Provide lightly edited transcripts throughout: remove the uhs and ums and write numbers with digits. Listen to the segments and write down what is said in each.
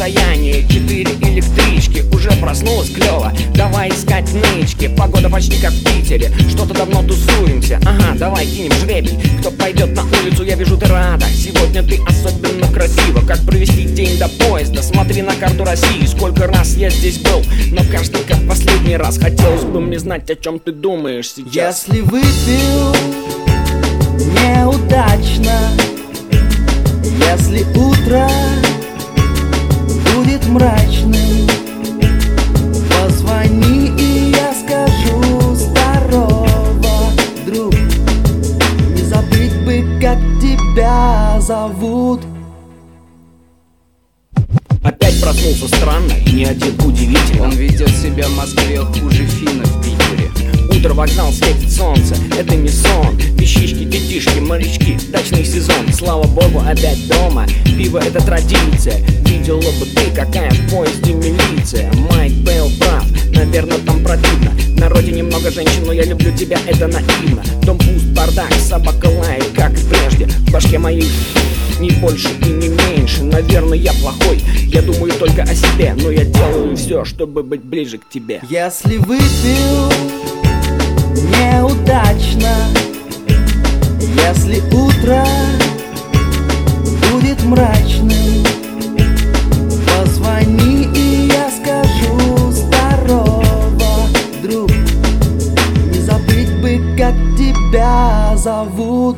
расстояние, 4 электрички. Уже проснулась клёво, давай искать нычки. Погода почти как в Питере, что-то давно тусуемся. Ага, давай кинем жребий, кто пойдет на улицу, я вижу, ты рада. Сегодня ты особенно красива. Как провести день до поезда? Смотри на карту России, сколько раз я здесь был, но кажется, как в последний раз. Хотелось бы мне знать, о чем ты думаешь сейчас. Если выпил неудачно, если утро будет мрачным, позвони, и я скажу: здорово, друг. Не забыть бы, как тебя зовут. Опять проснулся странно и не один, удивительно. Он ведет себя в Москве хуже финна в Питере. Утро, вокзал, светит солнце, это не сон. Вещички, детишки, морячки, дачный сезон. Слава богу, опять дома, пиво это традиция. Видела бы ты, какая в поезде милиция. Майк Бейл прав, наверное, там противно. На родине много женщин, но я люблю тебя, это наивно. Дом пуст, бардак, собака лает, как и прежде. В башке моей ни больше и не меньше. Наверное, я плохой, я думаю только о себе, но я делаю все, чтобы быть ближе к тебе. Если выпил неудачно, если утро будет мрачным, позвони, и я скажу: здорово, друг. Не забыть бы, как тебя зовут.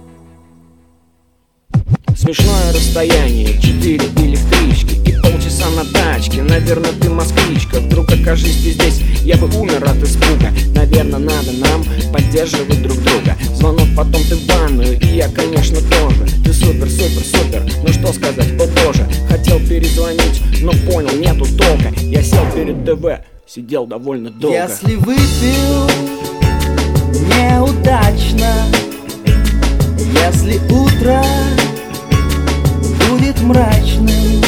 Смешное расстояние, 4 электрички и полчаса на тачке. Наверное, ты москвичка, вдруг окажись ты здесь, я бы умер от испуга. Наверное, надо нам поддерживать друг друга. Звонок, потом ты в ванную, и я, конечно, тоже. Ты супер, супер, супер, ну что сказать, о боже. Хотел перезвонить, но понял, нету толка. Я сел перед ТВ, сидел довольно долго. Если выпил неудачно, если утро будет мрачным,